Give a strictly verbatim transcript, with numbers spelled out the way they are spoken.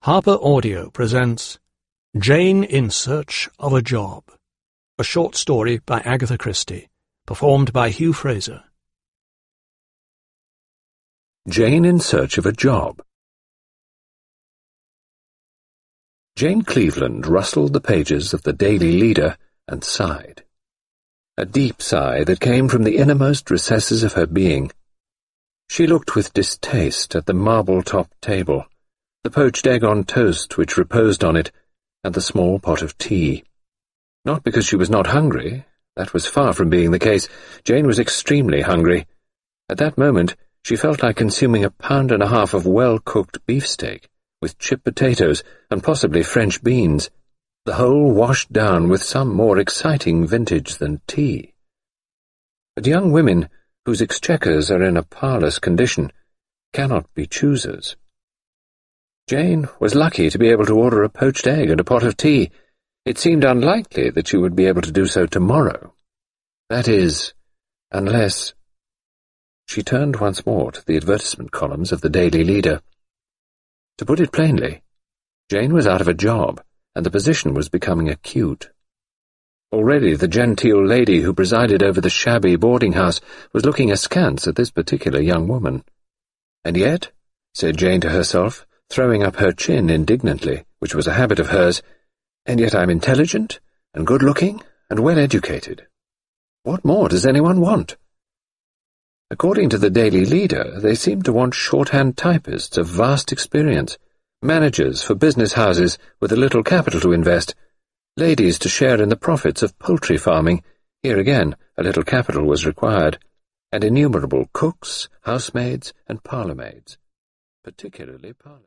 Harper Audio presents Jane in Search of a Job, a short story by Agatha Christie, performed by Hugh Fraser. Jane in Search of a Job. Jane Cleveland rustled the pages of the Daily Leader and sighed. A deep sigh that came from the innermost recesses of her being. She looked with distaste at the marble-topped table, the poached egg on toast which reposed on it, and the small pot of tea. Not because she was not hungry. That was far from being the case. Jane was extremely hungry. At that moment, she felt like consuming a pound and a half of well-cooked beefsteak, with chipped potatoes and possibly French beans, the whole washed down with some more exciting vintage than tea. But young women, whose exchequers are in a parlous condition, cannot be choosers. Jane was lucky to be able to order a poached egg and a pot of tea. It seemed unlikely that she would be able to do so tomorrow. That is, unless— She turned once more to the advertisement columns of the Daily Leader. To put it plainly, Jane was out of a job, and the position was becoming acute. Already the genteel lady who presided over the shabby boarding-house was looking askance at this particular young woman. And yet, said Jane to herself, throwing up her chin indignantly, which was a habit of hers, and yet I'm intelligent, and good-looking, and well-educated. What more does anyone want? According to the Daily Leader, they seemed to want shorthand typists of vast experience, managers for business houses with a little capital to invest, ladies to share in the profits of poultry farming. Here again a little capital was required, and innumerable cooks, housemaids, and parlourmaids, particularly parlour.